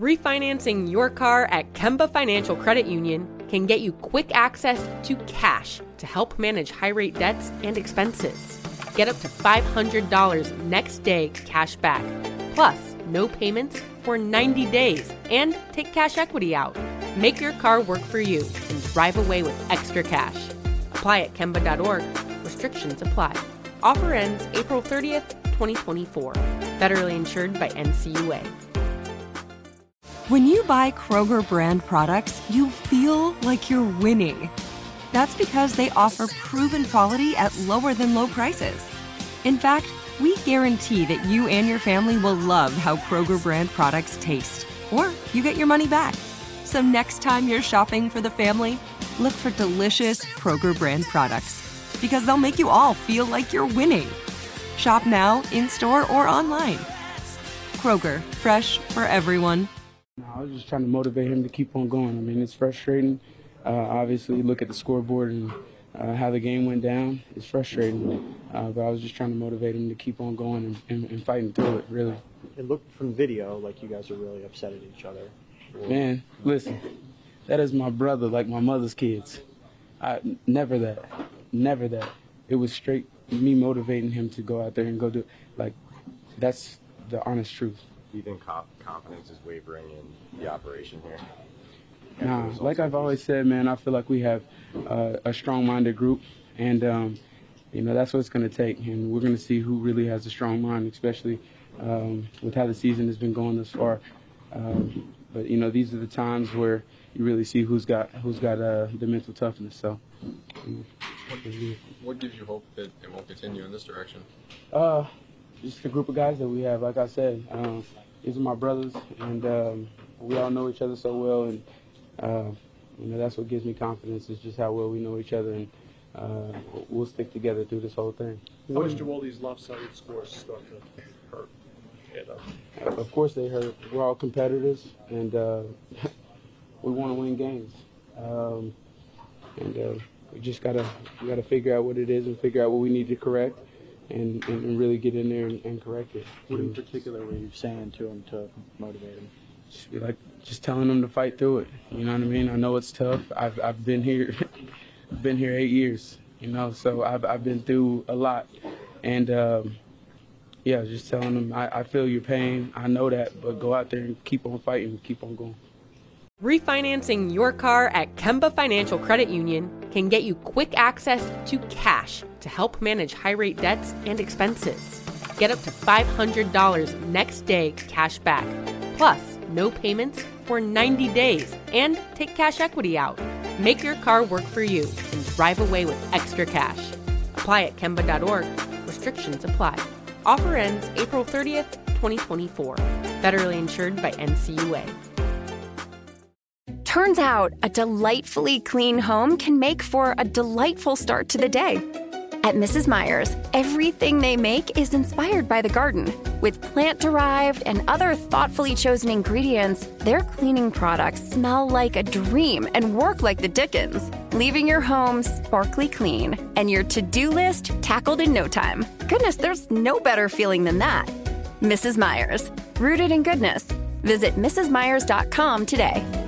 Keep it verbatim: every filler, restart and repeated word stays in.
Refinancing your car at Kemba Financial Credit Union can get you quick access to cash to help manage high-rate debts and expenses. Get up to five hundred dollars next day cash back, plus no payments for ninety days, and take cash equity out. Make your car work for you and drive away with extra cash. Apply at Kemba dot org. Restrictions apply. Offer ends April thirtieth, twenty twenty-four. Federally insured by N C U A. When you buy Kroger brand products, you feel like you're winning. That's because they offer proven quality at lower than low prices. In fact, we guarantee that you and your family will love how Kroger brand products taste, or you get your money back. So next time you're shopping for the family, look for delicious Kroger brand products, because they'll make you all feel like you're winning. Shop now, in-store, or online. Kroger, fresh for everyone. I was just trying to motivate him to keep on going. I mean, it's frustrating. Uh, obviously, you look at the scoreboard and uh, how the game went down. It's frustrating. Uh, but I was just trying to motivate him to keep on going and, and, and fighting through it, really. It looked from video like you guys are really upset at each other. Man, listen, that is my brother, like my mother's kids. I never that. Never that. It was straight me motivating him to go out there and go do, like, that's the honest truth. Do you think confidence is wavering in the operation here? Nah, like I've always said, man, I feel like we have uh, a strong-minded group, and, um, you know, that's what it's going to take. And we're going to see who really has a strong mind, especially um, with how the season has been going thus far. Um, but, you know, these are the times where you really see who's got who's got uh, the mental toughness. So, you know. What gives you, what gives you hope that it won't continue in this direction? Uh, just the group of guys that we have. Like I said, um, these are my brothers, and um, we all know each other so well, and uh, you know that's what gives me confidence. Is just how well we know each other, and uh, we'll stick together through this whole thing. How much do all these lopsided scores start to hurt? You know? Of course they hurt. We're all competitors, and uh, we want to win games. Um, and uh, we just gotta we gotta figure out what it is and figure out what we need to correct, and, and, and really get in there and, and correct it. What in particular were you saying to him to motivate him? Just be like, just telling them to fight through it. You know what I mean? I know it's tough. I've I've been here, been here eight years. You know, so I've I've been through a lot, and um, yeah, just telling them I, I feel your pain. I know that, but go out there and keep on fighting, keep on going. Refinancing your car at Kemba Financial Credit Union can get you quick access to cash to help manage high-rate debts and expenses. Get up to five hundred dollars next day cash back, plus no payments for ninety days, and take cash equity out. Make your car work for you and drive away with extra cash. Apply at Kemba dot org. Restrictions apply. Offer ends April thirtieth, twenty twenty-four. Federally insured by N C U A. Turns out a delightfully clean home can make for a delightful start to the day. At Missus Meyer's, everything they make is inspired by the garden. With plant-derived and other thoughtfully chosen ingredients, their cleaning products smell like a dream and work like the Dickens, leaving your home sparkly clean and your to-do list tackled in no time. Goodness, there's no better feeling than that. Missus Meyer's, rooted in goodness. Visit Mrs Meyers dot com today.